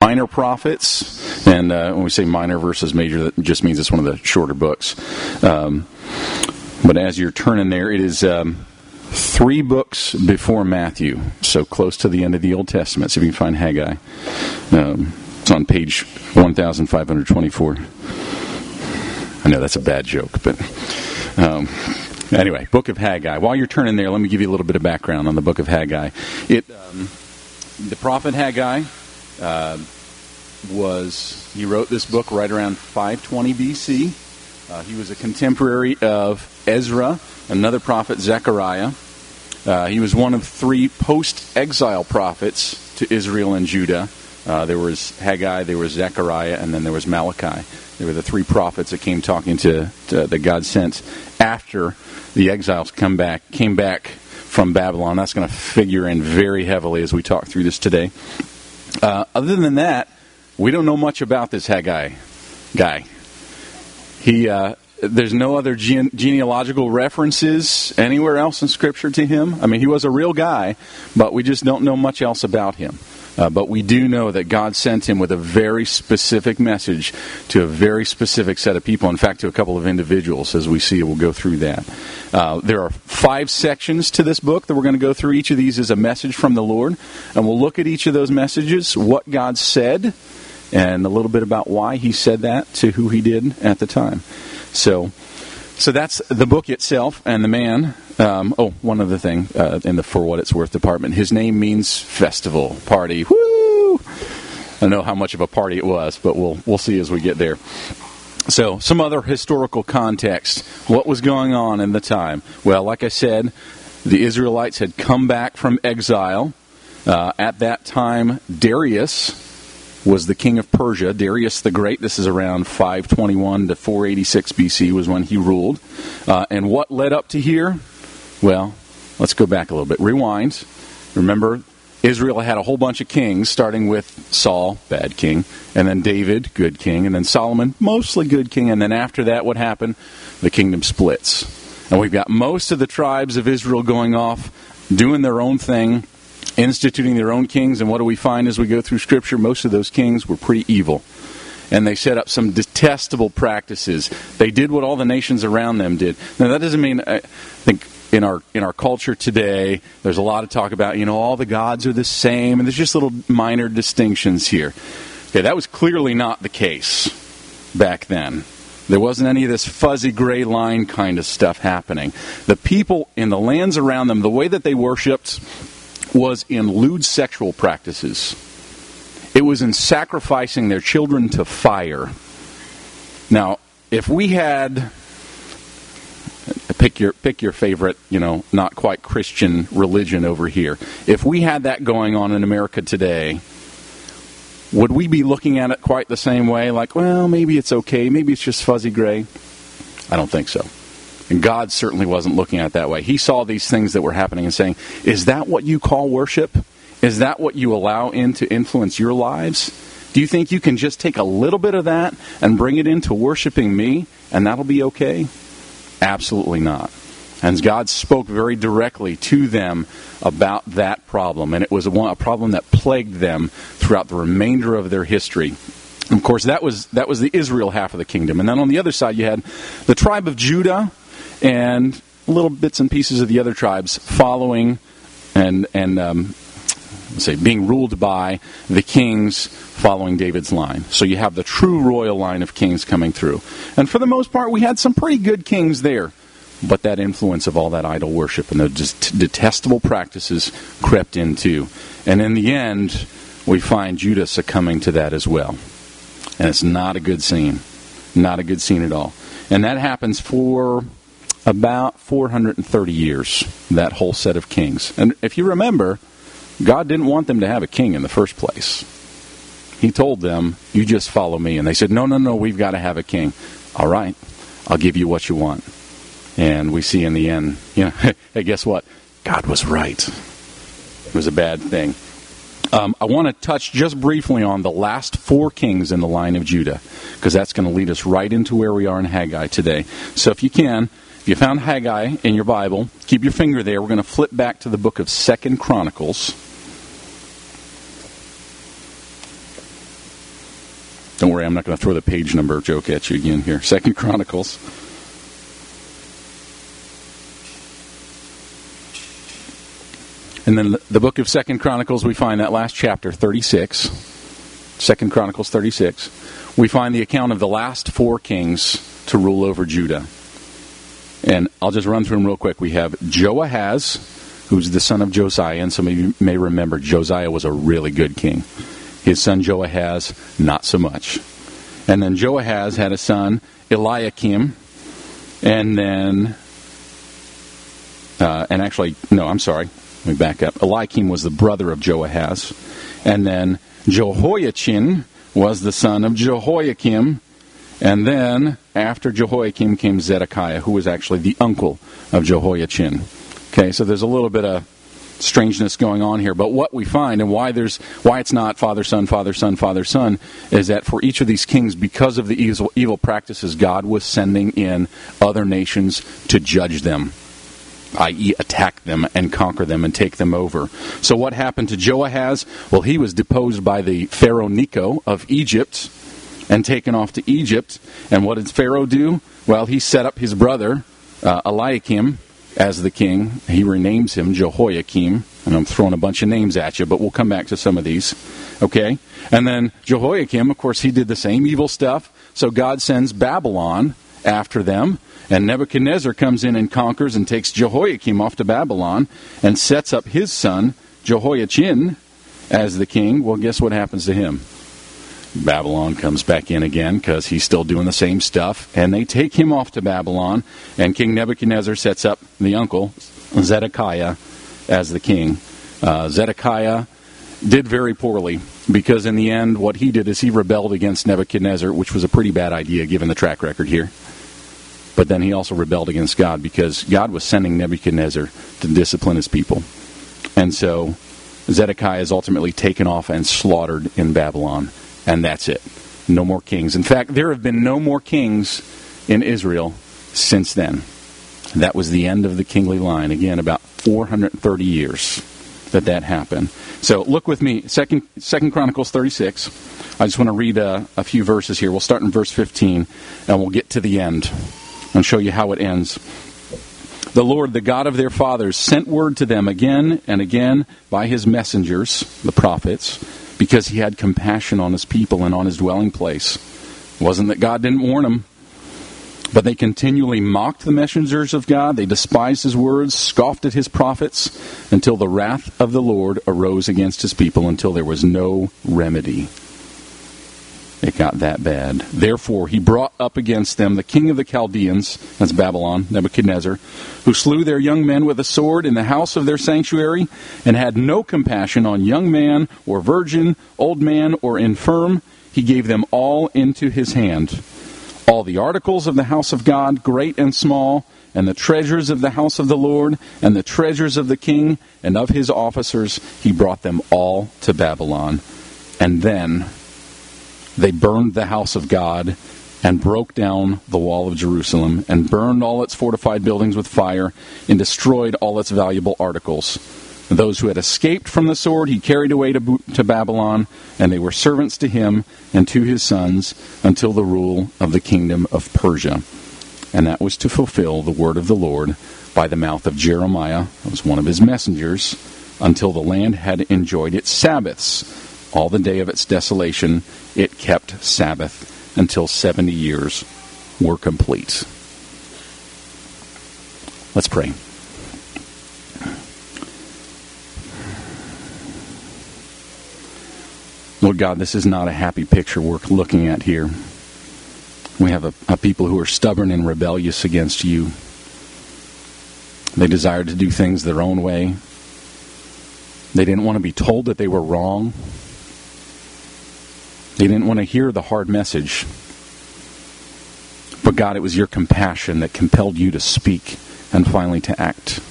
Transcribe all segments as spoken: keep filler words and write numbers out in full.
minor prophets. And uh, when we say minor versus major, that just means it's one of the shorter books. Um, but as you're turning there, it is um, three books before Matthew, so close to the end of the Old Testament. So if you can find Haggai, um, it's on page one thousand five hundred twenty-four. I know that's a bad joke, but um, anyway, Book of Haggai. While you're turning there, let me give you a little bit of background on the Book of Haggai. It, um, the prophet Haggai uh, was, he wrote this book right around five twenty B C. Uh, he was a contemporary of Ezra, another prophet, Zechariah. Uh, he was one of three post-exile prophets to Israel and Judah. Uh, there was Haggai, there was Zechariah, and then there was Malachi. They were the three prophets that came talking to, to that God sent after the exiles come back, came back from Babylon. That's going to figure in very heavily as we talk through this today. Uh, other than that, we don't know much about this Haggai guy. He, uh, there's no other gene- genealogical references anywhere else in Scripture to him. I mean, he was a real guy, but we just don't know much else about him. Uh, but we do know that God sent him with a very specific message to a very specific set of people. In fact, to a couple of individuals, as we see. We'll go through that. Uh, there are five sections to this book that we're going to go through. Each of these is a message from the Lord. And we'll look at each of those messages, what God said, and a little bit about why he said that to who he did at the time. So so that's the book itself and the man. Um, oh, one other thing uh, in the For What It's Worth department. His name means festival, party. Woo! I don't know how much of a party it was, but we'll we'll see as we get there. So, some other historical context. What was going on in the time? Well, like I said, the Israelites had come back from exile. Uh, at that time, Darius was the king of Persia. Darius the Great, this is around five twenty-one to four eighty-six B C, was when he ruled. Uh, and what led up to here? Well, let's go back a little bit. Rewind. Remember, Israel had a whole bunch of kings, starting with Saul, bad king, and then David, good king, and then Solomon, mostly good king, and then after that, what happened? The kingdom splits. And we've got most of the tribes of Israel going off, doing their own thing, instituting their own kings, and what do we find as we go through Scripture? Most of those kings were pretty evil. And they set up some detestable practices. They did what all the nations around them did. Now, that doesn't mean, I think, in our in our culture today, there's a lot of talk about, you know, all the gods are the same, and there's just little minor distinctions here. Okay, that was clearly not the case back then. There wasn't any of this fuzzy gray line kind of stuff happening. The people in the lands around them, the way that they worshipped was in lewd sexual practices. It was in sacrificing their children to fire. Now, if we had, pick your pick your favorite, you know, not quite Christian religion over here. If we had that going on in America today, would we be looking at it quite the same way? Like, well, maybe it's okay. Maybe it's just fuzzy gray. I don't think so. And God certainly wasn't looking at it that way. He saw these things that were happening and saying, is that what you call worship? Is that what you allow in to influence your lives? Do you think you can just take a little bit of that and bring it into worshiping me, and that'll be okay? Absolutely not. And God spoke very directly to them about that problem. And it was a, one, a problem that plagued them throughout the remainder of their history. And of course, that was that was the Israel half of the kingdom. And then on the other side, you had the tribe of Judah and little bits and pieces of the other tribes following and, and um, let's say, being ruled by the kings following David's line. So you have the true royal line of kings coming through. And for the most part, we had some pretty good kings there. But that influence of all that idol worship and the detestable practices crept in too. And in the end, we find Judah succumbing to that as well. And it's not a good scene. Not a good scene at all. And that happens for about four hundred thirty years, that whole set of kings. And if you remember, God didn't want them to have a king in the first place. He told them, you just follow me. And they said, no, no, no, we've got to have a king. All right, I'll give you what you want. And we see in the end, you know, hey, guess what? God was right. It was a bad thing. Um, I want to touch just briefly on the last four kings in the line of Judah, because that's going to lead us right into where we are in Haggai today. So if you can, if you found Haggai in your Bible, keep your finger there. We're going to flip back to the book of Second Chronicles. Don't worry, I'm not going to throw the page number joke at you again here. Second Chronicles. And then the book of Second Chronicles, we find that last chapter, thirty-six. Second Chronicles thirty-six. We find the account of the last four kings to rule over Judah. And I'll just run through them real quick. We have Joahaz, who's the son of Josiah. And some of you may remember Josiah was a really good king. His son Joahaz, not so much. And then Joahaz had a son, Eliakim. And then, uh, and actually, no, I'm sorry. Let me back up. Eliakim was the brother of Joahaz. And then Jehoiachin was the son of Jehoiakim. And then, after Jehoiakim came Zedekiah, who was actually the uncle of Jehoiachin. Okay, so there's a little bit of strangeness going on here. But what we find, and why there's why it's not father, son, father, son, father, son, is that for each of these kings, because of the evil, evil practices, God was sending in other nations to judge them, that is attack them and conquer them and take them over. So what happened to Joahaz? Well, he was deposed by the Pharaoh Necho of Egypt and taken off to Egypt. And what did Pharaoh do? Well, he set up his brother, uh, Eliakim, as the king. He renames him Jehoiakim. And I'm throwing a bunch of names at you, but we'll come back to some of these. Okay? And then Jehoiakim, of course, he did the same evil stuff. So God sends Babylon after them. And Nebuchadnezzar comes in and conquers and takes Jehoiakim off to Babylon and sets up his son, Jehoiachin, as the king. Well, guess what happens to him? Babylon comes back in again because he's still doing the same stuff. And they take him off to Babylon. And King Nebuchadnezzar sets up the uncle, Zedekiah, as the king. Uh, Zedekiah did very poorly because in the end what he did is he rebelled against Nebuchadnezzar, which was a pretty bad idea given the track record here. But then he also rebelled against God because God was sending Nebuchadnezzar to discipline his people. And so Zedekiah is ultimately taken off and slaughtered in Babylon. And that's it. No more kings. In fact, there have been no more kings in Israel since then. That was the end of the kingly line. Again, about four hundred thirty years that that happened. So look with me, Second, Second Chronicles thirty-six. I just want to read a, a few verses here. We'll start in verse fifteen, and we'll get to the end and show you how it ends. The Lord, the God of their fathers, sent word to them again and again by his messengers, the prophets, because he had compassion on his people and on his dwelling place. It wasn't that God didn't warn them, but they continually mocked the messengers of God. They despised his words, scoffed at his prophets, until the wrath of the Lord arose against his people, until there was no remedy. It got that bad. Therefore, he brought up against them the king of the Chaldeans, that's Babylon, Nebuchadnezzar, who slew their young men with a sword in the house of their sanctuary, and had no compassion on young man or virgin, old man or infirm. He gave them all into his hand. All the articles of the house of God, great and small, and the treasures of the house of the Lord, and the treasures of the king and of his officers, he brought them all to Babylon. And then they burned the house of God and broke down the wall of Jerusalem and burned all its fortified buildings with fire and destroyed all its valuable articles. Those who had escaped from the sword he carried away to, to Babylon, and they were servants to him and to his sons until the rule of the kingdom of Persia. And that was to fulfill the word of the Lord by the mouth of Jeremiah, that was one of his messengers, until the land had enjoyed its Sabbaths. All the day of its desolation, it kept Sabbath until seventy years were complete. Let's pray. Lord God, this is not a happy picture we're looking at here. We have a, a people who are stubborn and rebellious against you. They desired to do things their own way. They didn't want to be told that they were wrong. They didn't want to hear the hard message. But God, it was your compassion that compelled you to speak and finally to act.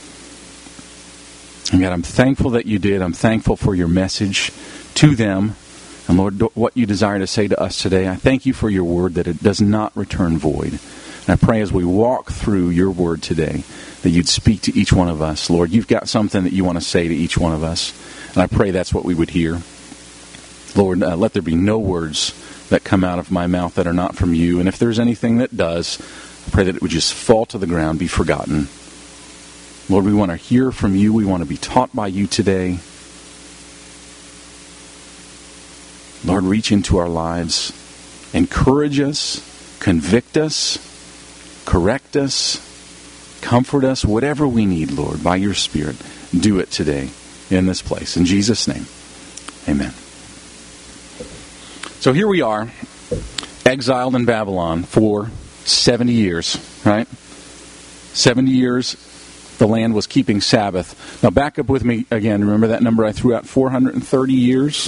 And God, I'm thankful that you did. I'm thankful for your message to them. And Lord, what you desire to say to us today, I thank you for your word, that it does not return void. And I pray as we walk through your word today, that you'd speak to each one of us. Lord, you've got something that you want to say to each one of us. And I pray that's what we would hear. Lord, uh, let there be no words that come out of my mouth that are not from you. And if there's anything that does, I pray that it would just fall to the ground, be forgotten. Lord, we want to hear from you. We want to be taught by you today. Lord, reach into our lives. Encourage us. Convict us. Correct us. Comfort us. Whatever we need, Lord, by your Spirit, do it today in this place. In Jesus' name, amen. So here we are, exiled in Babylon for seventy years, right? seventy years, the land was keeping Sabbath. Now back up with me again. Remember that number I threw out, four hundred thirty years?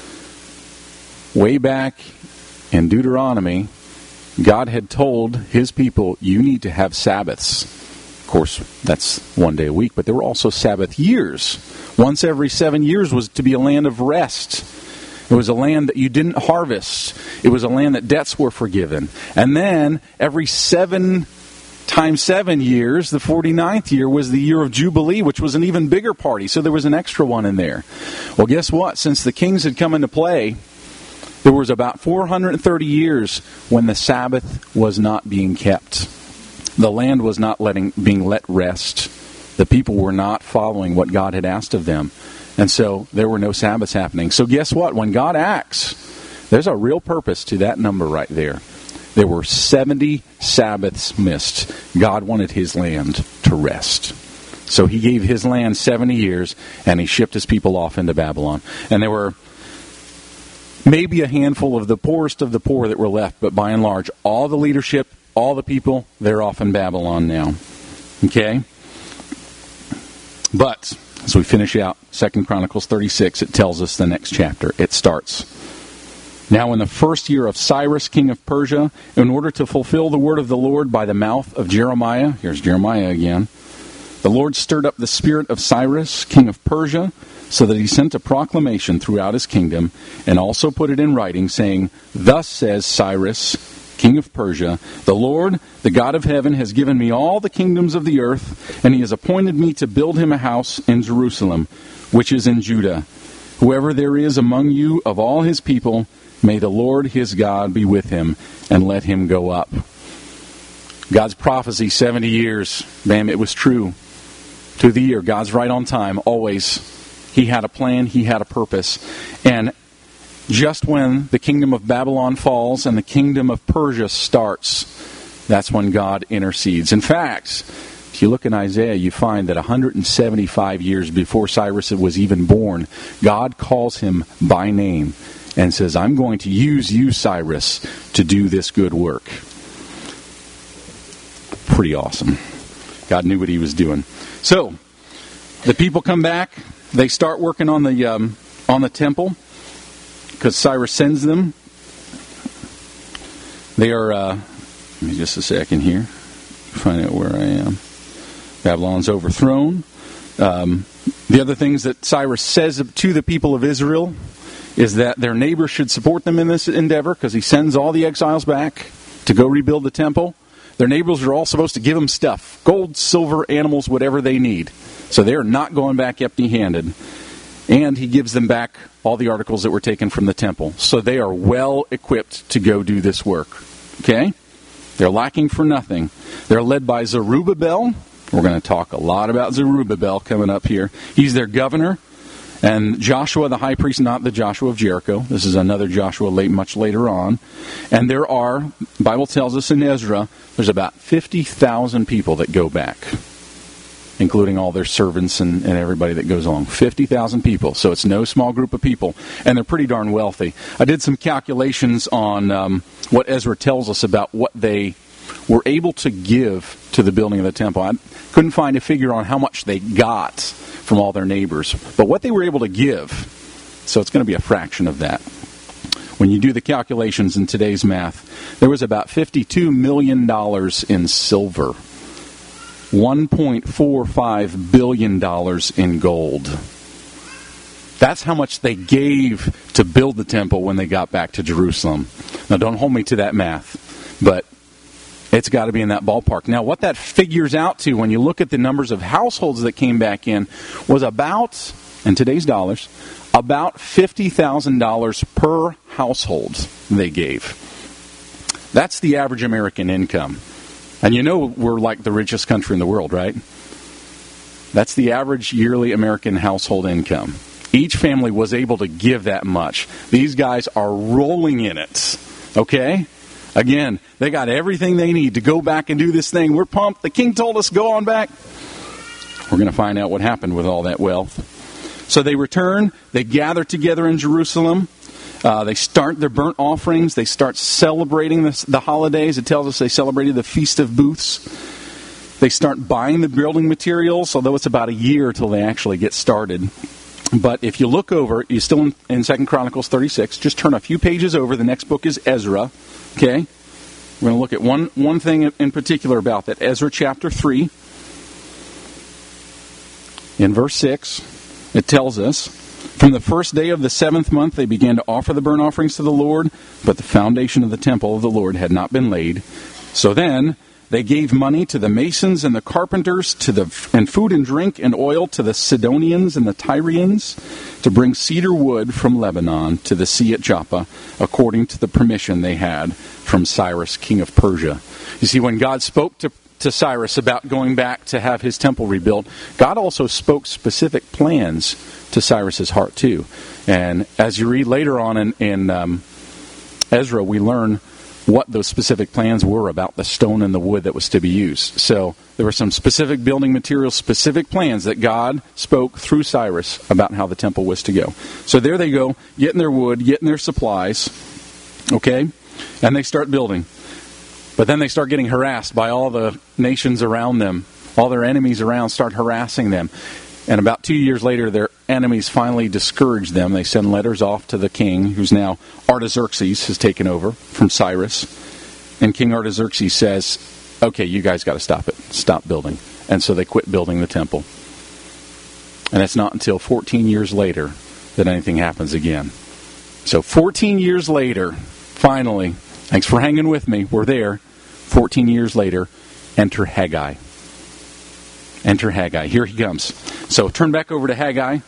Way back in Deuteronomy, God had told his people, you need to have Sabbaths. Of course, that's one day a week, but there were also Sabbath years. Once every seven years was to be a land of rest. It was a land that you didn't harvest. It was a land that debts were forgiven. And then every seven times seven years, the forty-ninth year was the year of Jubilee, which was an even bigger party. So there was an extra one in there. Well, guess what? Since the kings had come into play, there was about four hundred thirty years when the Sabbath was not being kept. The land was not letting being let rest. The people were not following what God had asked of them. And so there were no Sabbaths happening. So guess what? When God acts, there's a real purpose to that number right there. There were seventy Sabbaths missed. God wanted his land to rest. So he gave his land seventy years, and he shipped his people off into Babylon. And there were maybe a handful of the poorest of the poor that were left, but by and large, all the leadership, all the people, they're off in Babylon now. Okay? But as we finish out Second Chronicles thirty-six, it tells us the next chapter. It starts, now in the first year of Cyrus, king of Persia, in order to fulfill the word of the Lord by the mouth of Jeremiah, here's Jeremiah again, the Lord stirred up the spirit of Cyrus, king of Persia, so that he sent a proclamation throughout his kingdom, and also put it in writing, saying, thus says Cyrus, king of Persia, the Lord, the God of heaven, has given me all the kingdoms of the earth, and he has appointed me to build him a house in Jerusalem, which is in Judah. Whoever there is among you of all his people, may the Lord his God be with him, and let him go up. God's prophecy, seventy years, bam, it was true. To the year, God's right on time, always. He had a plan, he had a purpose. And just when the kingdom of Babylon falls and the kingdom of Persia starts, that's when God intercedes. In fact, if you look in Isaiah, you find that one hundred seventy-five years before Cyrus was even born, God calls him by name and says, I'm going to use you, Cyrus, to do this good work. Pretty awesome. God knew what he was doing. So, the people come back. They start working on the um, on the temple because Cyrus sends them. They are, uh, let me just a second here, find out where I am. Babylon's overthrown. Um, the other things that Cyrus says to the people of Israel is that their neighbors should support them in this endeavor because he sends all the exiles back to go rebuild the temple. Their neighbors are all supposed to give them stuff, gold, silver, animals, whatever they need. So they're not going back empty-handed. And he gives them back all the articles that were taken from the temple. So they are well equipped to go do this work. Okay? They're lacking for nothing. They're led by Zerubbabel. We're going to talk a lot about Zerubbabel coming up here. He's their governor. And Joshua, the high priest, not the Joshua of Jericho. This is another Joshua late, much later on. And there are, the Bible tells us in Ezra, there's about fifty thousand people that go back, including all their servants and, and everybody that goes along. fifty thousand people. So it's no small group of people. And they're pretty darn wealthy. I did some calculations on um, what Ezra tells us about what they were able to give to the building of the temple. I couldn't find a figure on how much they got from all their neighbors, but what they were able to give. So it's going to be a fraction of that. When you do the calculations in today's math, there was about fifty-two million dollars in silver, one point four five billion dollars in gold. That's how much they gave to build the temple when they got back to Jerusalem. Now, don't hold me to that math, but it's got to be in that ballpark. Now, what that figures out to, when you look at the numbers of households that came back in, was about, in today's dollars, About fifty thousand dollars per household they gave. That's the average American income. And you know we're like the richest country in the world, right? That's the average yearly American household income. Each family was able to give that much. These guys are rolling in it. Okay? Again, they got everything they need to go back and do this thing. We're pumped. The king told us, go on back. We're going to find out what happened with all that wealth. So they return. They gather together in Jerusalem. Uh, they start their burnt offerings. They start celebrating the, the holidays. It tells us they celebrated the Feast of Booths. They start buying the building materials, although it's about a year till they actually get started. But if you look over, you're still in, in Second Chronicles thirty-six. Just turn a few pages over. The next book is Ezra. Okay? We're going to look at one, one thing in particular about that. Ezra chapter three. In verse six, it tells us, from the first day of the seventh month they began to offer the burnt offerings to the Lord, but the foundation of the temple of the Lord had not been laid. So then they gave money to the masons and the carpenters, to the and food and drink and oil to the Sidonians and the Tyrians, to bring cedar wood from Lebanon to the sea at Joppa, according to the permission they had from Cyrus, king of Persia. You see, when God spoke to, to Cyrus about going back to have his temple rebuilt, God also spoke specific plans to Cyrus's heart too. And as you read later on in, in um, Ezra, we learn what those specific plans were about the stone and the wood that was to be used. So there were some specific building materials, specific plans that God spoke through Cyrus about how the temple was to go. So there they go, getting their wood, getting their supplies, okay? And they start building. But then they start getting harassed by all the nations around them. All their enemies around start harassing them. And about two years later, their enemies finally discourage them. They send letters off to the king, who's now Artaxerxes, has taken over from Cyrus. And King Artaxerxes says, okay, you guys got to stop it. Stop building. And so they quit building the temple. And it's not until fourteen years later that anything happens again. So fourteen years later, finally, thanks for hanging with me, we're there. fourteen years later, enter Haggai. Enter Haggai. Here he comes. So turn back over to Haggai.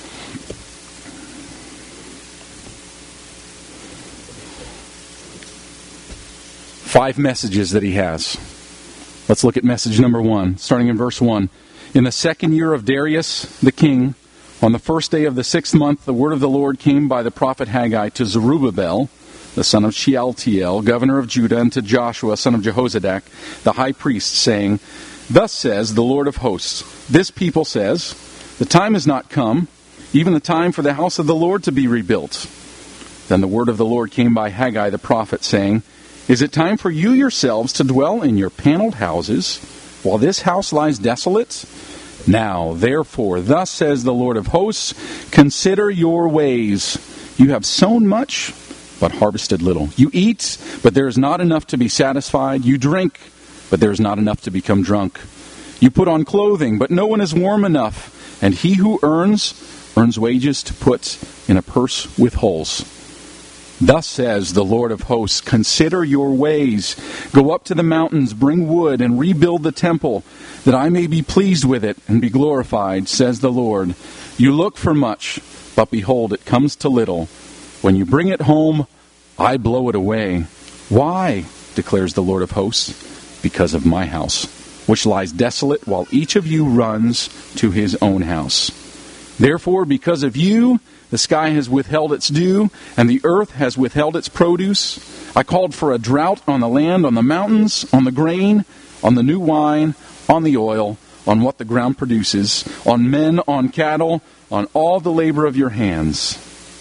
Five messages that he has. Let's look at message number one, starting in verse one. In the second year of Darius the king, on the first day of the sixth month, the word of the Lord came by the prophet Haggai to Zerubbabel, the son of Shealtiel, governor of Judah, and to Joshua, son of Jehozadak, the high priest, saying, Thus says the Lord of hosts, this people says, the time is not come, even the time for the house of the Lord to be rebuilt. Then the word of the Lord came by Haggai the prophet, saying, Is it time for you yourselves to dwell in your paneled houses, while this house lies desolate? Now, therefore, thus says the Lord of hosts, consider your ways. You have sown much, but harvested little. You eat, but there is not enough to be satisfied. You drink, but there is not enough to become drunk. You put on clothing, but no one is warm enough. And he who earns, earns wages to put in a purse with holes. Thus says the Lord of hosts, consider your ways. Go up to the mountains, bring wood, and rebuild the temple, that I may be pleased with it and be glorified, says the Lord. You look for much, but behold, it comes to little. When you bring it home, I blow it away. Why, declares the Lord of hosts? Because of my house, which lies desolate, while each of you runs to his own house. Therefore, because of you, the sky has withheld its dew, and the earth has withheld its produce. I called for a drought on the land, on the mountains, on the grain, on the new wine, on the oil, on what the ground produces, on men, on cattle, on all the labor of your hands.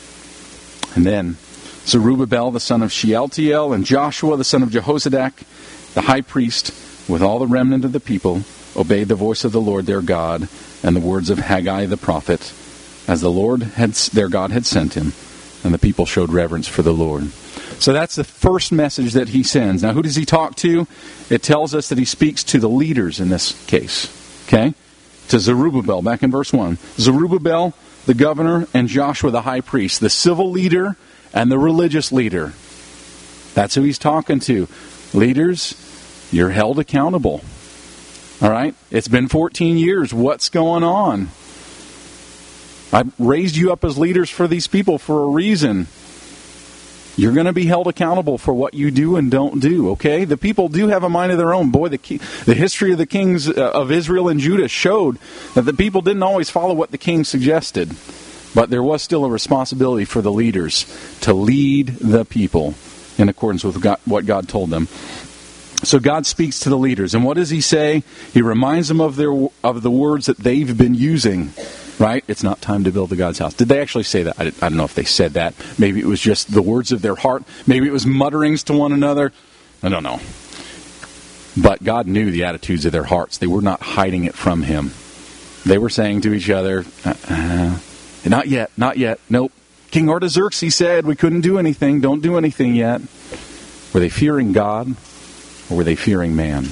And then Zerubbabel, the son of Shealtiel, and Joshua, the son of Jehozadak, the high priest, with all the remnant of the people, obeyed the voice of the Lord their God and the words of Haggai the prophet, as the Lord had, their God had sent him, and the people showed reverence for the Lord. So that's the first message that he sends. Now, who does he talk to? It tells us that he speaks to the leaders in this case. Okay? To Zerubbabel, back in verse one. Zerubbabel, the governor, and Joshua, the high priest, the civil leader and the religious leader. That's who he's talking to. Leaders, you're held accountable. All right? It's been fourteen years. What's going on? I raised you up as leaders for these people for a reason. You're going to be held accountable for what you do and don't do, okay? The people do have a mind of their own. Boy, the, key, the history of the kings of Israel and Judah showed that the people didn't always follow what the king suggested. But there was still a responsibility for the leaders to lead the people in accordance with God, what God told them. So God speaks to the leaders. And what does he say? He reminds them of their of the words that they've been using. Right? It's not time to build the God's house. Did they actually say that? I, I don't know if they said that. Maybe it was just the words of their heart. Maybe it was mutterings to one another. I don't know. But God knew the attitudes of their hearts. They were not hiding it from him. They were saying to each other, uh, uh, not yet, not yet. Nope. King Artaxerxes said we couldn't do anything. Don't do anything yet. Were they fearing God or were they fearing man?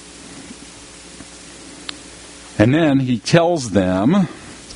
And then he tells them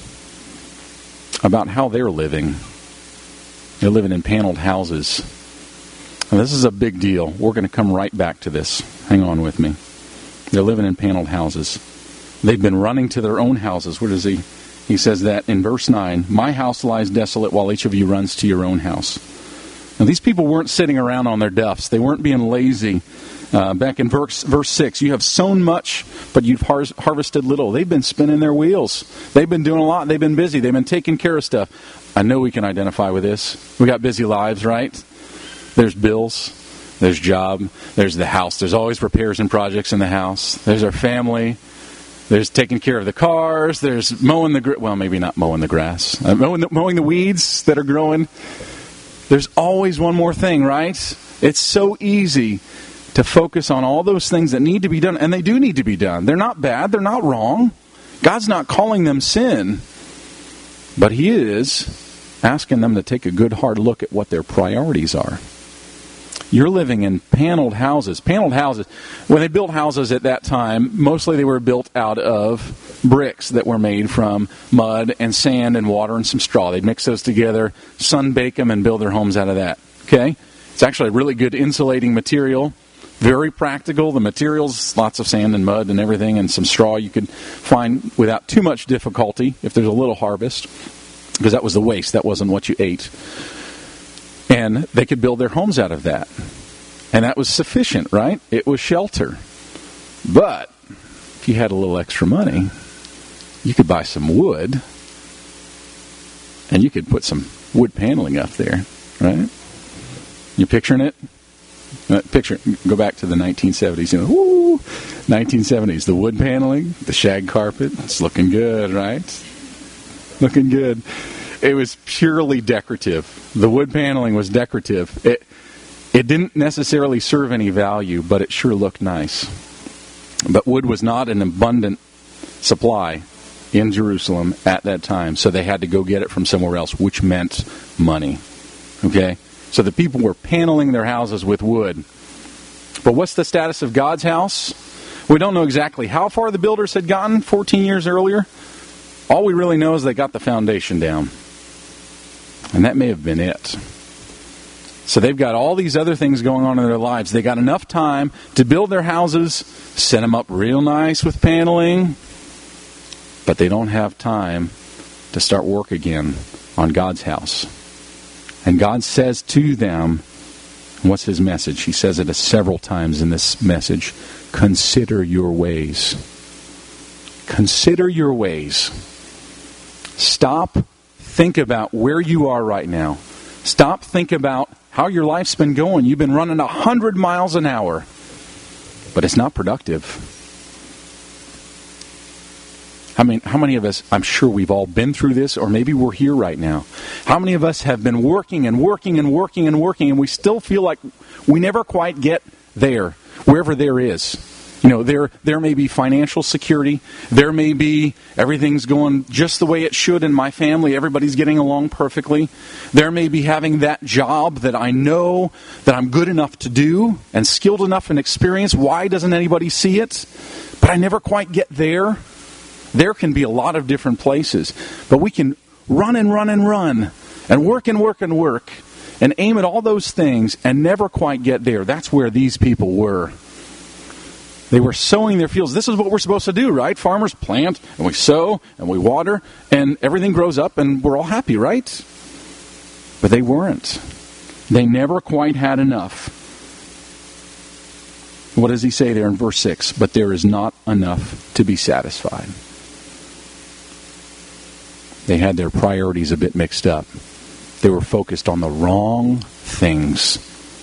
about how they're living. They're living in paneled houses. And this is a big deal. We're going to come right back to this. Hang on with me. They're living in paneled houses. They've been running to their own houses. Where does he? He says that in verse nine, my house lies desolate while each of you runs to your own house. Now these people weren't sitting around on their duffs. They weren't being lazy. Uh, back in verse, verse six, you have sown much, but you've har- harvested little. They've been spinning their wheels. They've been doing a lot. They've been busy. They've been taking care of stuff. I know we can identify with this. We got busy lives, right? There's bills. There's job. There's the house. There's always repairs and projects in the house. There's our family. There's taking care of the cars. There's mowing the, well, maybe not mowing the grass. Uh, mowing, the, mowing the weeds that are growing. There's always one more thing, right? It's so easy to focus on all those things that need to be done, and they do need to be done. They're not bad. They're not wrong. God's not calling them sin, but he is asking them to take a good hard look at what their priorities are. You're living in paneled houses. Paneled houses, when they built houses at that time, mostly they were built out of bricks that were made from mud and sand and water and some straw. They'd mix those together, sun bake them, and build their homes out of that. Okay? It's actually a really good insulating material. Very practical. The materials, lots of sand and mud and everything, and some straw you could find without too much difficulty if there's a little harvest, because that was the waste. That wasn't what you ate. And they could build their homes out of that. And that was sufficient, right? It was shelter. But if you had a little extra money, you could buy some wood, and you could put some wood paneling up there, right? You picturing it? Uh, picture, go back to the nineteen seventies. You know, woo, nineteen seventies. The wood paneling, the shag carpet. It's looking good, right? Looking good. It was purely decorative. The wood paneling was decorative. It it didn't necessarily serve any value, but it sure looked nice. But wood was not an abundant supply in Jerusalem at that time, so they had to go get it from somewhere else, which meant money. Okay? So the people were paneling their houses with wood. But what's the status of God's house? We don't know exactly how far the builders had gotten fourteen years earlier. All we really know is they got the foundation down. And that may have been it. So they've got all these other things going on in their lives. They got enough time to build their houses, set them up real nice with paneling, but they don't have time to start work again on God's house. And God says to them, what's his message? He says it several times in this message. Consider your ways. Consider your ways. Stop, think about where you are right now. Stop, think about how your life's been going. You've been running a hundred miles an hour, but it's not productive. I mean, how many of us, I'm sure we've all been through this, or maybe we're here right now. How many of us have been working and working and working and working, and we still feel like we never quite get there, wherever there is. You know, there there may be financial security. There may be everything's going just the way it should in my family. Everybody's getting along perfectly. There may be having that job that I know that I'm good enough to do and skilled enough and experienced. Why doesn't anybody see it? But I never quite get there. There can be a lot of different places. But we can run and run and run and work and work and work and aim at all those things and never quite get there. That's where these people were. They were sowing their fields. This is what we're supposed to do, right? Farmers plant, and we sow, and we water, and everything grows up, and we're all happy, right? But they weren't. They never quite had enough. What does he say there in verse six? But there is not enough to be satisfied. They had their priorities a bit mixed up. They were focused on the wrong things.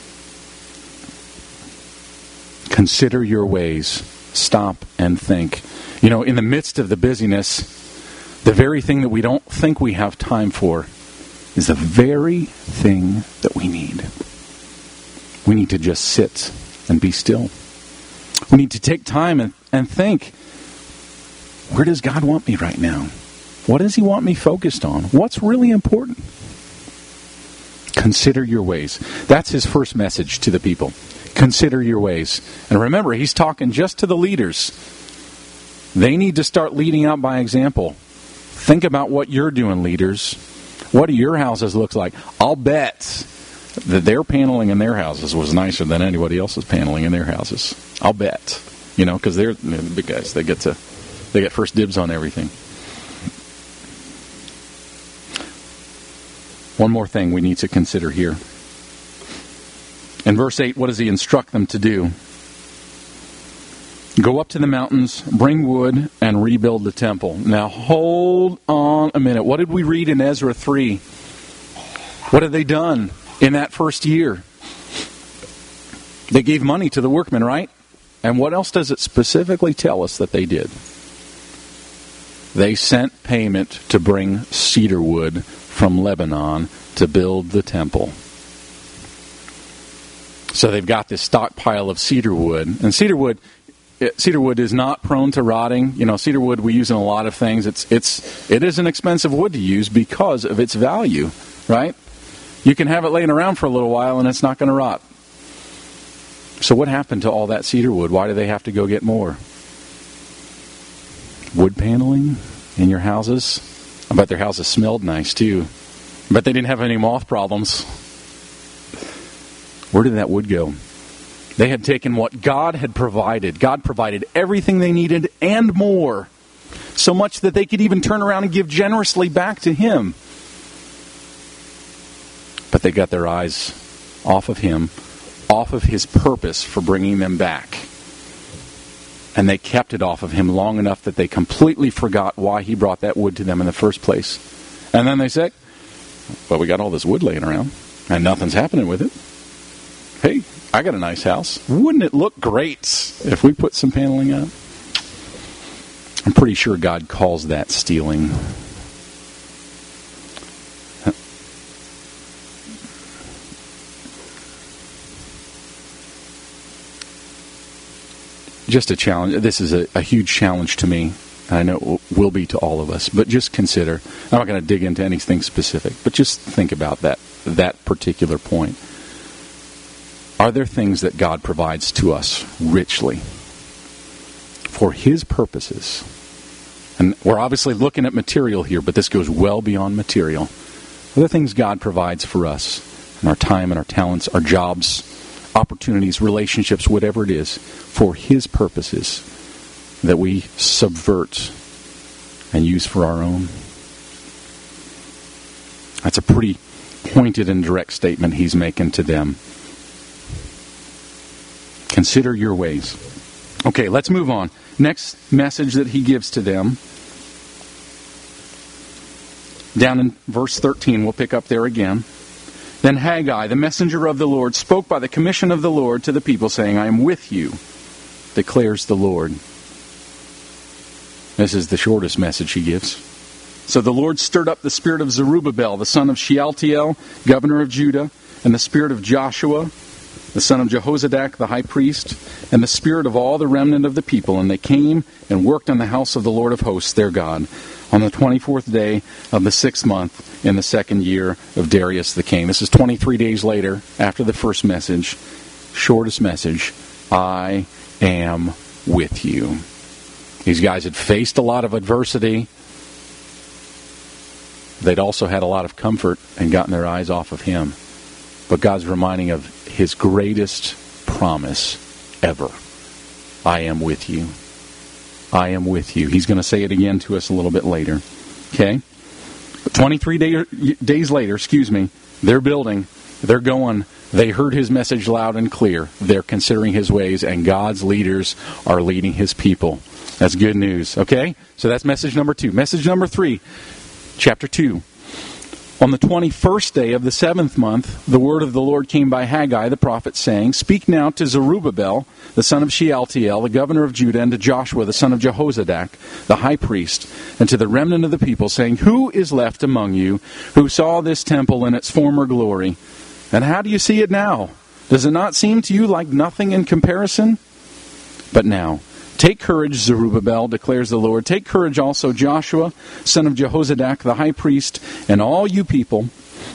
Consider your ways. Stop and think. You know, in the midst of the busyness, the very thing that we don't think we have time for is the very thing that we need. We need to just sit and be still. We need to take time and, and think, where does God want me right now? What does he want me focused on? What's really important? Consider your ways. That's his first message to the people. Consider your ways. And remember, he's talking just to the leaders. They need to start leading out by example. Think about what you're doing, leaders. What do your houses look like? I'll bet that their paneling in their houses was nicer than anybody else's paneling in their houses. I'll bet. You know, because they're the big guys. They get to, they get first dibs on everything. One more thing we need to consider here. In verse eight, what does he instruct them to do? Go up to the mountains, bring wood, and rebuild the temple. Now hold on a minute. What did we read in Ezra three? What had they done in that first year? They gave money to the workmen, right? And what else does it specifically tell us that they did? They sent payment to bring cedar wood from Lebanon to build the temple. So they've got this stockpile of cedar wood. And cedar wood, it, cedar wood is not prone to rotting. You know, cedar wood we use in a lot of things. It's it's it is an expensive wood to use because of its value, right? You can have it laying around for a little while and it's not going to rot. So what happened to all that cedar wood? Why do they have to go get more? Wood paneling in your houses? I bet their houses smelled nice too. I bet they didn't have any moth problems. Where did that wood go? They had taken what God had provided. God provided everything they needed and more. So much that they could even turn around and give generously back to him. But they got their eyes off of him, off of his purpose for bringing them back. And they kept it off of him long enough that they completely forgot why he brought that wood to them in the first place. And then they said, well, we got all this wood laying around and nothing's happening with it. Hey, I got a nice house. Wouldn't it look great if we put some paneling up? I'm pretty sure God calls that stealing. Just a challenge. This is a, a huge challenge to me. I know it will be to all of us. But just consider. I'm not going to dig into anything specific. But just think about that, that particular point. Are there things that God provides to us richly for his purposes? And we're obviously looking at material here, but this goes well beyond material. Are there things God provides for us in our time and our talents, our jobs, opportunities, relationships, whatever it is, for his purposes that we subvert and use for our own? That's a pretty pointed and direct statement he's making to them. Consider your ways. Okay, let's move on. Next message that he gives to them. Down in verse thirteen, we'll pick up there again. Then Haggai, the messenger of the Lord, spoke by the commission of the Lord to the people, saying, I am with you, declares the Lord. This is the shortest message he gives. So the Lord stirred up the spirit of Zerubbabel, the son of Shealtiel, governor of Judah, and the spirit of Joshua, the son of Jehozadak, the high priest, and the spirit of all the remnant of the people. And they came and worked on the house of the Lord of hosts, their God, on the twenty-fourth day of the sixth month in the second year of Darius the king. This is twenty-three days later, after the first message, shortest message, I am with you. These guys had faced a lot of adversity. They'd also had a lot of comfort and gotten their eyes off of him. But God's reminding of his greatest promise ever. I am with you. I am with you. He's going to say it again to us a little bit later. Okay? twenty-three day, days later, excuse me, they're building, they're going, they heard his message loud and clear. They're considering his ways, and God's leaders are leading his people. That's good news. Okay? So that's message number two. Message number three, chapter two. On the twenty-first day of the seventh month, the word of the Lord came by Haggai the prophet, saying, Speak now to Zerubbabel, the son of Shealtiel, the governor of Judah, and to Joshua, the son of Jehozadak, the high priest, and to the remnant of the people, saying, Who is left among you who saw this temple in its former glory? And how do you see it now? Does it not seem to you like nothing in comparison? But now, take courage, Zerubbabel, declares the Lord. Take courage also, Joshua, son of Jehozadak, the high priest, and all you people,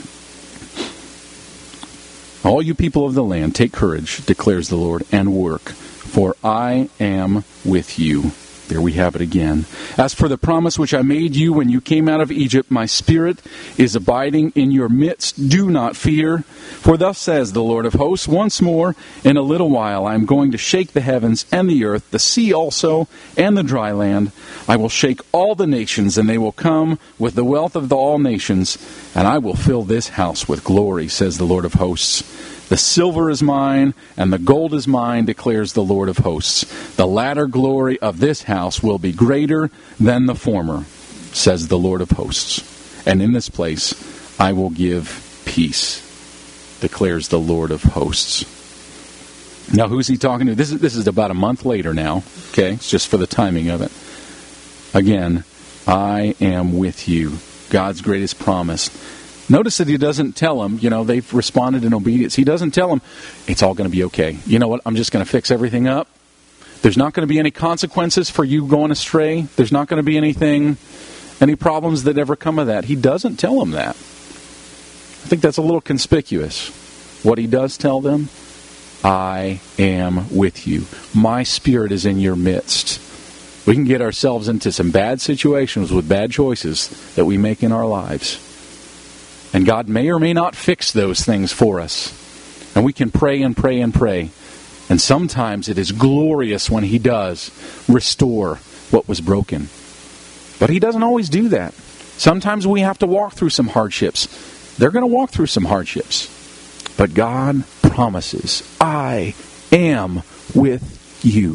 all you people of the land, take courage, declares the Lord, and work, for I am with you. There we have it again. As for the promise which I made you when you came out of Egypt, my spirit is abiding in your midst. Do not fear. For thus says the Lord of hosts, once more, in a little while, I am going to shake the heavens and the earth, the sea also, and the dry land. I will shake all the nations, and they will come with the wealth of the all nations, and I will fill this house with glory, says the Lord of hosts. The silver is mine, and the gold is mine, declares the Lord of hosts. The latter glory of this house will be greater than the former, says the Lord of hosts. And in this place I will give peace, declares the Lord of hosts. Now, who's he talking to? This is, this is about a month later now. Okay, it's just for the timing of it. Again, I am with you. God's greatest promise. Notice that he doesn't tell them, you know, they've responded in obedience. He doesn't tell them, it's all going to be okay. You know what, I'm just going to fix everything up. There's not going to be any consequences for you going astray. There's not going to be anything, any problems that ever come of that. He doesn't tell them that. I think that's a little conspicuous. What he does tell them, I am with you. My spirit is in your midst. We can get ourselves into some bad situations with bad choices that we make in our lives. And God may or may not fix those things for us. And we can pray and pray and pray. And sometimes it is glorious when he does restore what was broken. But he doesn't always do that. Sometimes we have to walk through some hardships. They're going to walk through some hardships. But God promises, I am with you.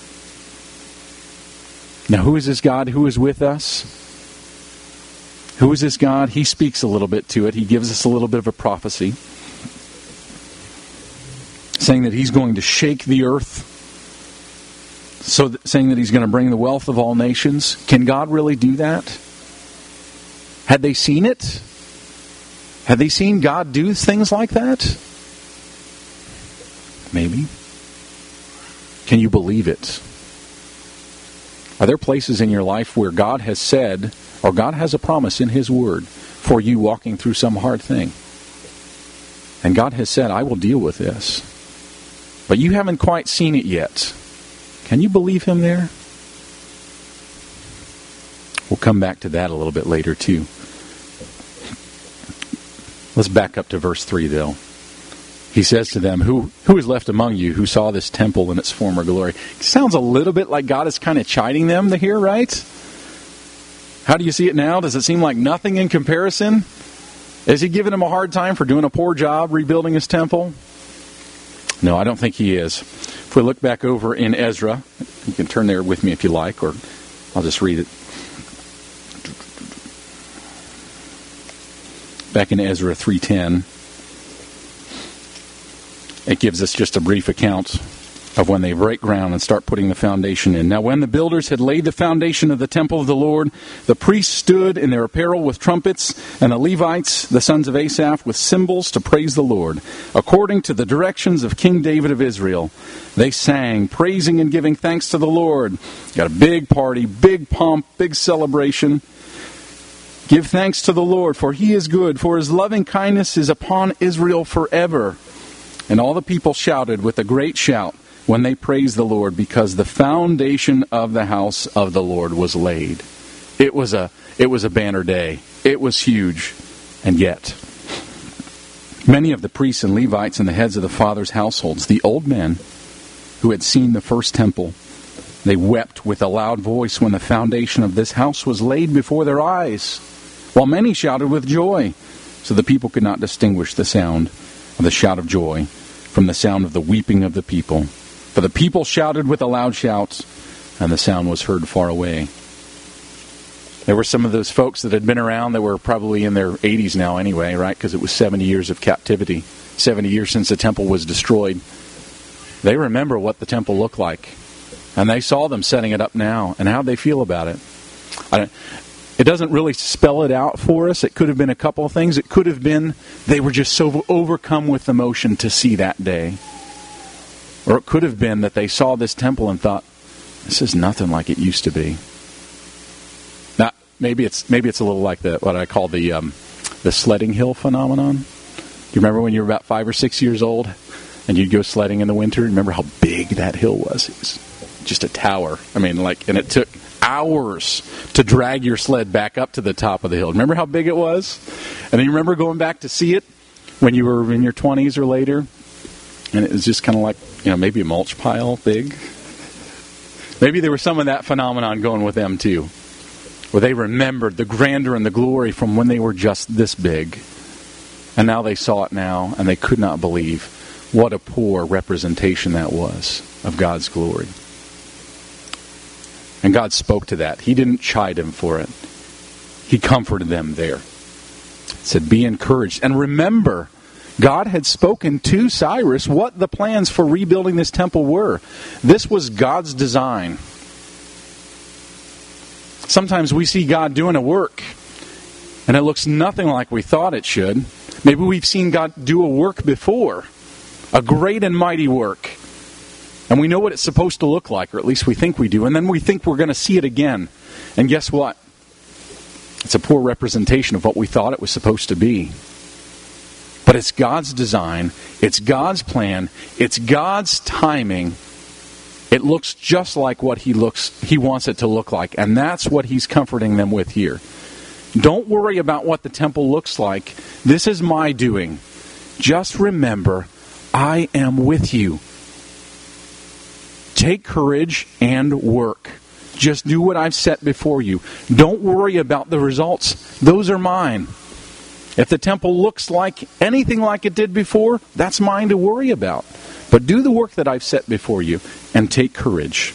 Now, who is this God who is with us? Who is this God? He speaks a little bit to it. He gives us a little bit of a prophecy, saying that he's going to shake the earth, so that, saying that he's going to bring the wealth of all nations. Can God really do that? Had they seen it? Had they seen God do things like that? Maybe. Can you believe it? Are there places in your life where God has said, or God has a promise in his word for you walking through some hard thing? And God has said, I will deal with this. But you haven't quite seen it yet. Can you believe him there? We'll come back to that a little bit later too. Let's back up to verse three though. He says to them, who, who is left among you who saw this temple in its former glory? It sounds a little bit like God is kind of chiding them here, right? How do you see it now? Does it seem like nothing in comparison? Is he giving them a hard time for doing a poor job rebuilding his temple? No, I don't think he is. If we look back over in Ezra, you can turn there with me if you like, or I'll just read it. Back in Ezra three ten. It gives us just a brief account of when they break ground and start putting the foundation in. Now when the builders had laid the foundation of the temple of the Lord, the priests stood in their apparel with trumpets, and the Levites, the sons of Asaph, with cymbals to praise the Lord, according to the directions of King David of Israel. They sang, praising and giving thanks to the Lord. Got a big party, big pomp, big celebration. Give thanks to the Lord, for he is good, for his loving kindness is upon Israel forever. And all the people shouted with a great shout when they praised the Lord, because the foundation of the house of the Lord was laid. It was a it was a banner day. It was huge. And yet, many of the priests and Levites and the heads of the fathers' households, the old men who had seen the first temple They wept with a loud voice when the foundation of this house was laid before their eyes, while many shouted with joy. So the people could not distinguish the sound of the shout of joy from the sound of the weeping of the people. For the people shouted with a loud shout, and the sound was heard far away. There were some of those folks that had been around that were probably in their eighties now anyway, right? Because it was seventy years of captivity, seventy years since the temple was destroyed. They remember what the temple looked like, and they saw them setting it up now, and how'd they feel about it? I don't, it doesn't really spell it out for us. It could have been a couple of things. It could have been they were just so overcome with emotion to see that day. Or it could have been that they saw this temple and thought, this is nothing like it used to be. Now, maybe it's maybe it's a little like the what I call the um, the sledding hill phenomenon. Do you remember when you were about five or six years old and you'd go sledding in the winter? Remember how big that hill was? It was just a tower. I mean, like, and it took hours to drag your sled back up to the top of the hill. Remember how big it was? And then you remember going back to see it when you were in your twenties or later? And it was just kind of like, you know, maybe a mulch pile big. Maybe there was some of that phenomenon going with them too, where they remembered the grandeur and the glory from when they were just this big. And now they saw it now, and they could not believe what a poor representation that was of God's glory. And God spoke to that. He didn't chide them for it. He comforted them there. He said, be encouraged. And remember, God had spoken to Cyrus what the plans for rebuilding this temple were. This was God's design. Sometimes we see God doing a work, and it looks nothing like we thought it should. Maybe we've seen God do a work before, a great and mighty work. And we know what it's supposed to look like, or at least we think we do. And then we think we're going to see it again. And guess what? It's a poor representation of what we thought it was supposed to be. But it's God's design. It's God's plan. It's God's timing. It looks just like what He looks. He wants it to look like. And that's what He's comforting them with here. Don't worry about what the temple looks like. This is my doing. Just remember, I am with you. Take courage and work. Just do what I've set before you. Don't worry about the results. Those are mine. If the temple looks like anything like it did before, that's mine to worry about. But do the work that I've set before you and take courage.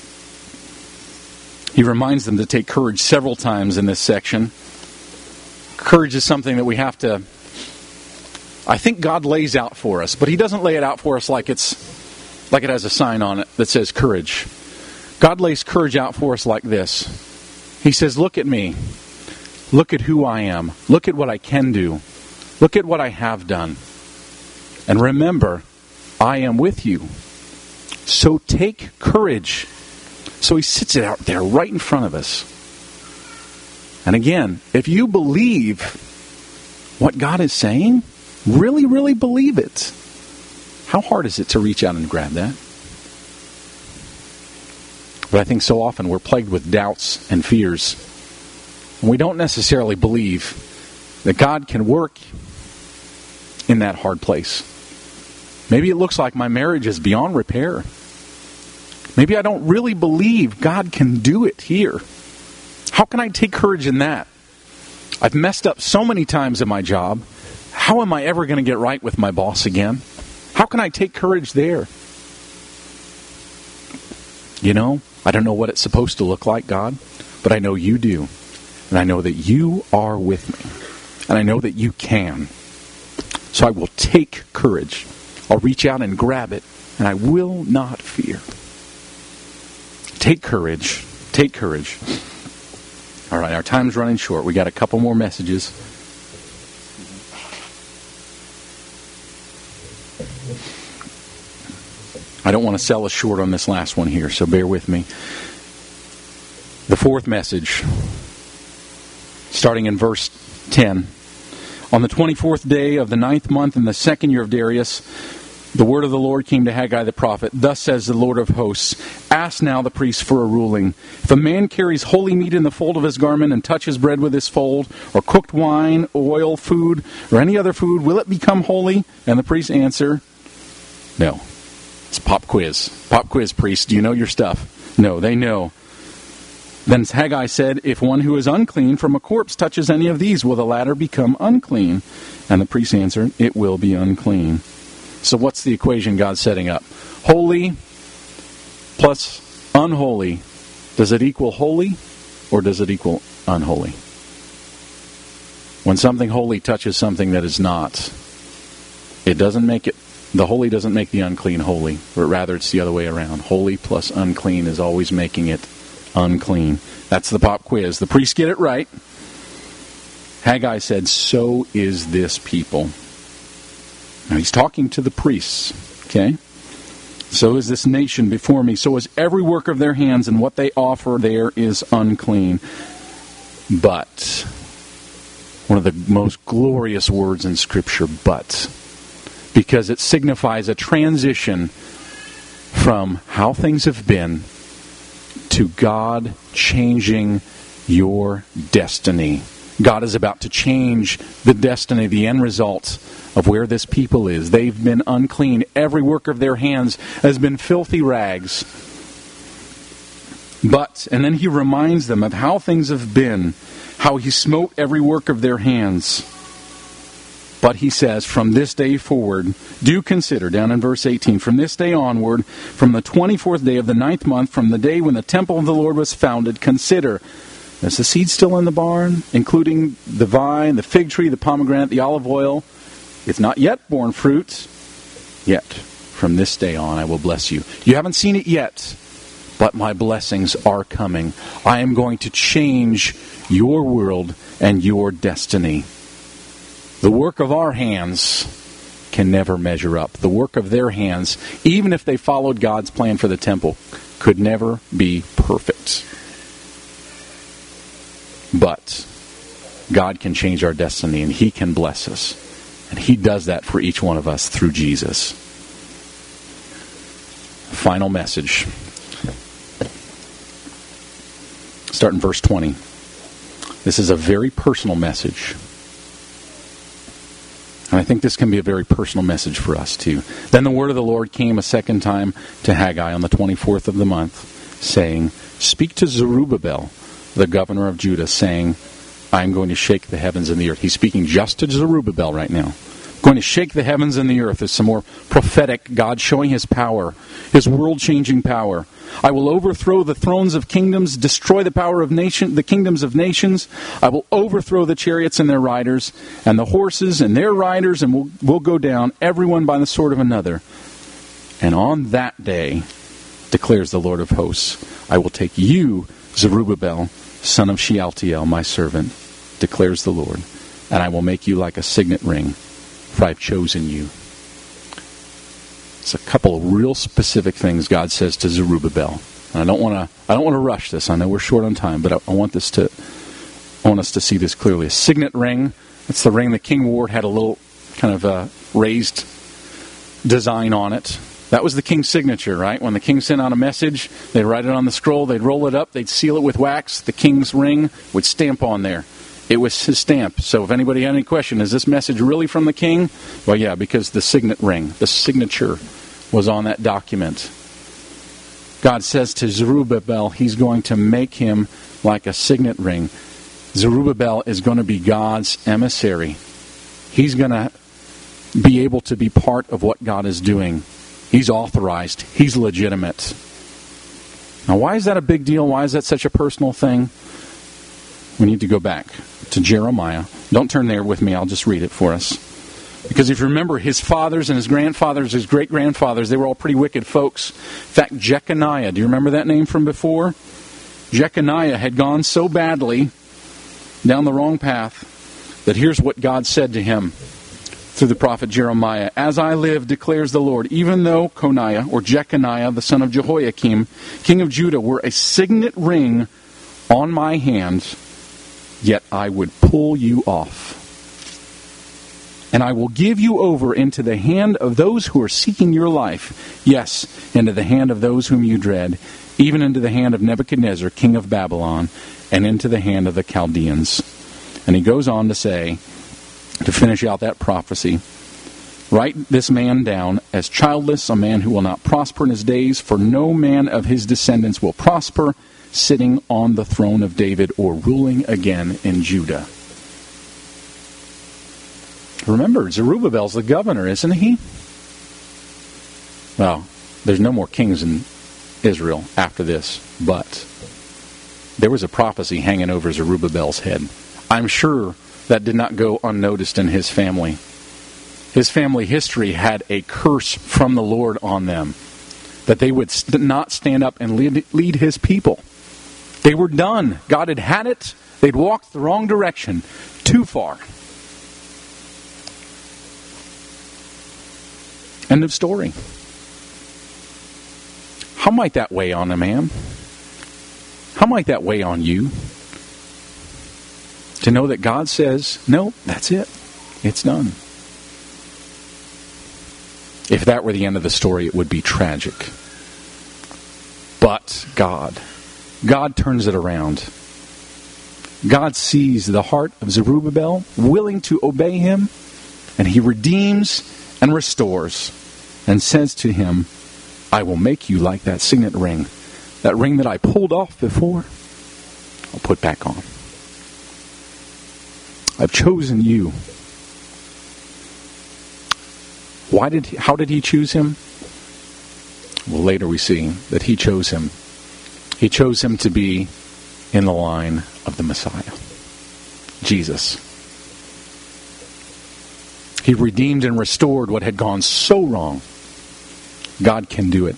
He reminds them to take courage several times in this section. Courage is something that we have to, I think God lays out for us, but He doesn't lay it out for us like it's like it has a sign on it that says courage. God lays courage out for us like this. He says, look at me. Look at who I am. Look at what I can do. Look at what I have done. And remember, I am with you. So take courage. So He sits it out there right in front of us. And again, if you believe what God is saying, really, really believe it, how hard is it to reach out and grab that? But I think so often we're plagued with doubts and fears. And we don't necessarily believe that God can work in that hard place. Maybe it looks like my marriage is beyond repair. Maybe I don't really believe God can do it here. How can I take courage in that? I've messed up so many times in my job. How am I ever going to get right with my boss again? How can I take courage there? You know, I don't know what it's supposed to look like, God, but I know you do. And I know that you are with me. And I know that you can. So I will take courage. I'll reach out and grab it, and I will not fear. Take courage. Take courage. All right, our time's running short. We got a couple more messages. I don't want to sell us short on this last one here, so bear with me. The fourth message, starting in verse ten. On the twenty-fourth day of the ninth month in the second year of Darius, the word of the Lord came to Haggai the prophet. Thus says the Lord of hosts, ask now the priest for a ruling. If a man carries holy meat in the fold of his garment and touches bread with his fold, or cooked wine, oil, food, or any other food, will it become holy? And the priest answer, no. It's pop quiz. Pop quiz, priest. Do you know your stuff? No, they know. Then Haggai said, if one who is unclean from a corpse touches any of these, will the latter become unclean? And the priest answered, it will be unclean. So what's the equation God's setting up? Holy plus unholy. Does it equal holy or does it equal unholy? When something holy touches something that is not, it doesn't make it, the holy doesn't make the unclean holy, but rather it's the other way around. Holy plus unclean is always making it unclean. That's the pop quiz. The priests get it right. Haggai said, so is this people. Now he's talking to the priests, okay? So is this nation before me. So is every work of their hands, and what they offer there is unclean. But, one of the most glorious words in Scripture, but, because it signifies a transition from how things have been to God changing your destiny. God is about to change the destiny, the end result of where this people is. They've been unclean. Every work of their hands has been filthy rags. But, and then he reminds them of how things have been, how he smote every work of their hands. But he says, from this day forward, do consider, down in verse eighteen, from this day onward, from the twenty-fourth day of the ninth month, from the day when the temple of the Lord was founded, consider, is the seed still in the barn, including the vine, the fig tree, the pomegranate, the olive oil? It's not yet borne fruit. Yet, from this day on, I will bless you. You haven't seen it yet, but my blessings are coming. I am going to change your world and your destiny. The work of our hands can never measure up. The work of their hands, even if they followed God's plan for the temple, could never be perfect. But God can change our destiny, and He can bless us. And He does that for each one of us through Jesus. Final message. Start in verse twenty. This is a very personal message. And I think this can be a very personal message for us too. Then the word of the Lord came a second time to Haggai on the twenty-fourth of the month, saying, speak to Zerubbabel, the governor of Judah, saying, I am going to shake the heavens and the earth. He's speaking just to Zerubbabel right now. Going to shake the heavens and the earth is some more prophetic, God showing His power, His world-changing power. I will overthrow the thrones of kingdoms, destroy the power of nation, the kingdoms of nations. I will overthrow the chariots and their riders, and the horses and their riders, and will will go down, everyone by the sword of another. And on that day, declares the Lord of hosts, I will take you, Zerubbabel, son of Shealtiel, my servant, declares the Lord, and I will make you like a signet ring, for I have chosen you. It's a couple of real specific things God says to Zerubbabel. And I don't want to I don't want to rush this. I know we're short on time, but I, I want this to I want us to see this clearly. A signet ring, that's the ring the king wore, had a little kind of uh, raised design on it. That was the king's signature, right? When the king sent out a message, they'd write it on the scroll, they'd roll it up, they'd seal it with wax, the king's ring would stamp on there. It was his stamp. So if anybody had any question, is this message really from the king? Well, yeah, because the signet ring, the signature, was on that document. God says to Zerubbabel, He's going to make him like a signet ring. Zerubbabel is going to be God's emissary. He's going to be able to be part of what God is doing. He's authorized. He's legitimate. Now, why is that a big deal? Why is that such a personal thing? We need to go back to Jeremiah. Don't turn there with me. I'll just read it for us. Because if you remember, his fathers and his grandfathers, his great-grandfathers, they were all pretty wicked folks. In fact, Jeconiah, do you remember that name from before? Jeconiah had gone so badly down the wrong path that here's what God said to him through the prophet Jeremiah. As I live, declares the Lord, even though Coniah, or Jeconiah, the son of Jehoiakim, king of Judah, were a signet ring on my hand, yet I would pull you off. And I will give you over into the hand of those who are seeking your life. Yes, into the hand of those whom you dread, even into the hand of Nebuchadnezzar, king of Babylon, and into the hand of the Chaldeans. And he goes on to say, to finish out that prophecy, Write this man down as childless, a man who will not prosper in his days, for no man of his descendants will prosper, sitting on the throne of David or ruling again in Judah. Remember, Zerubbabel's the governor, isn't he? Well, there's no more kings in Israel after this, but there was a prophecy hanging over Zerubbabel's head. I'm sure that did not go unnoticed in his family. His family history had a curse from the Lord on them, that they would st- not stand up and lead, lead his people. They were done. God had had it. They'd walked the wrong direction, too far. End of story. How might that weigh on a man? How might that weigh on you? To know that God says, no, that's it. It's done. If that were the end of the story, it would be tragic. But God, God turns it around. God sees the heart of Zerubbabel, willing to obey him, and he redeems and restores and says to him, I will make you like that signet ring. That ring that I pulled off before, I'll put back on. I've chosen you. Why did he, how did he choose him? Well, later we see that he chose him. He chose him to be in the line of the Messiah, Jesus. He redeemed and restored what had gone so wrong. God can do it.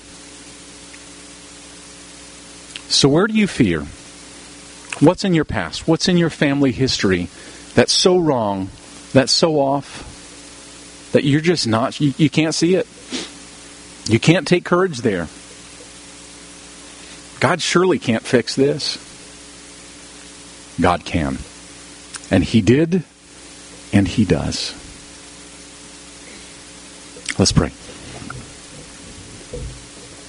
So where do you fear? What's in your past? What's in your family history that's so wrong, that's so off, that you're just not, you, you can't see it. You can't take courage there. God surely can't fix this. God can. And he did, and he does. Let's pray.